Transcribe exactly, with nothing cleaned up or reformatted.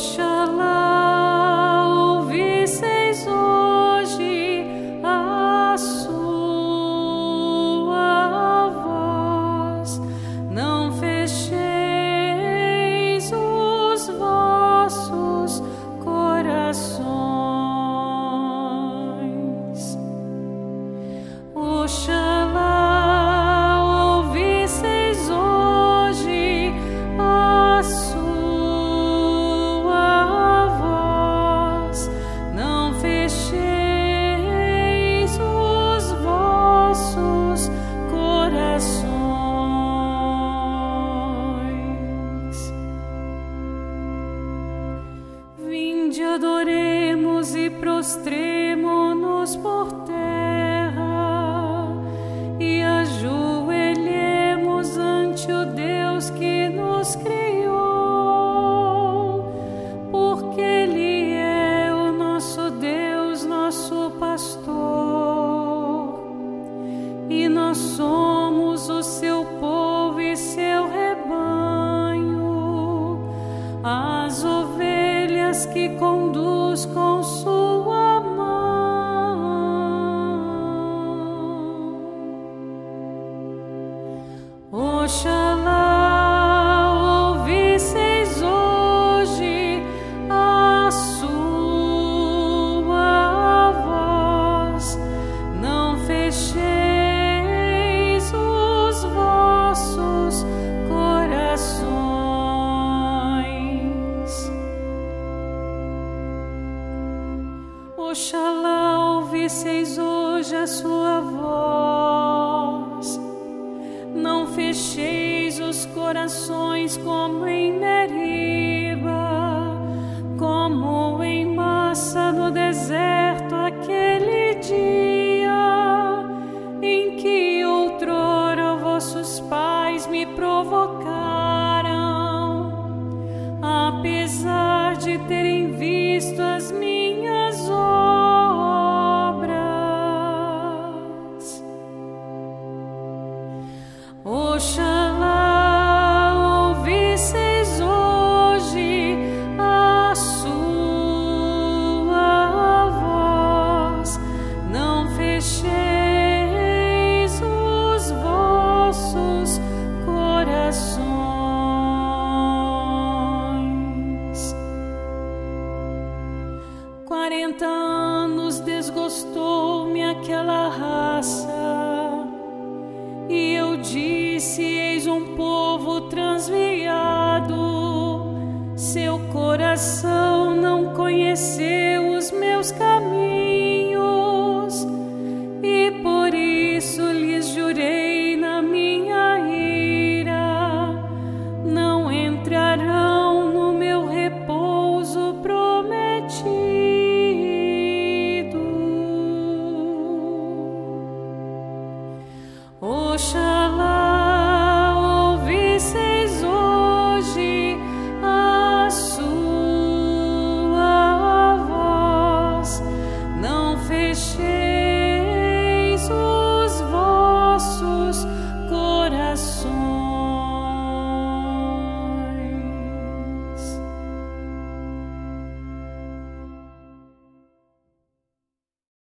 Oxalá ouvisseis hoje a sua voz, não fecheis os vossos corações. Oxalá ouvisseis hoje a sua voz, não fecheis os vossos corações. Vinde, adoremos e prostremo-nos por terra e ajoelhemos ante o Deus que nos criou, porque Ele é o nosso Deus, nosso pastor, e nós somos o seu povo e seu rebanho, as ovelhas que conduz com sua mão. Oxalá ouvisseis hoje a sua voz, não fecheis os vossos corações. Oxalá ouvisseis hoje a sua voz, não fecheis os corações como em Meriba, como em Massa no deserto, aquele dia em que outrora vossos pais me provocaram, apesar de terem visto as minhas obras. Oxalá ouvisseis hoje a sua voz, não fecheis os vossos corações. Quarenta anos desgostou-me aquela raça, e eu disse: eis um povo transviado, seu coração não conheceu os meus caminhos.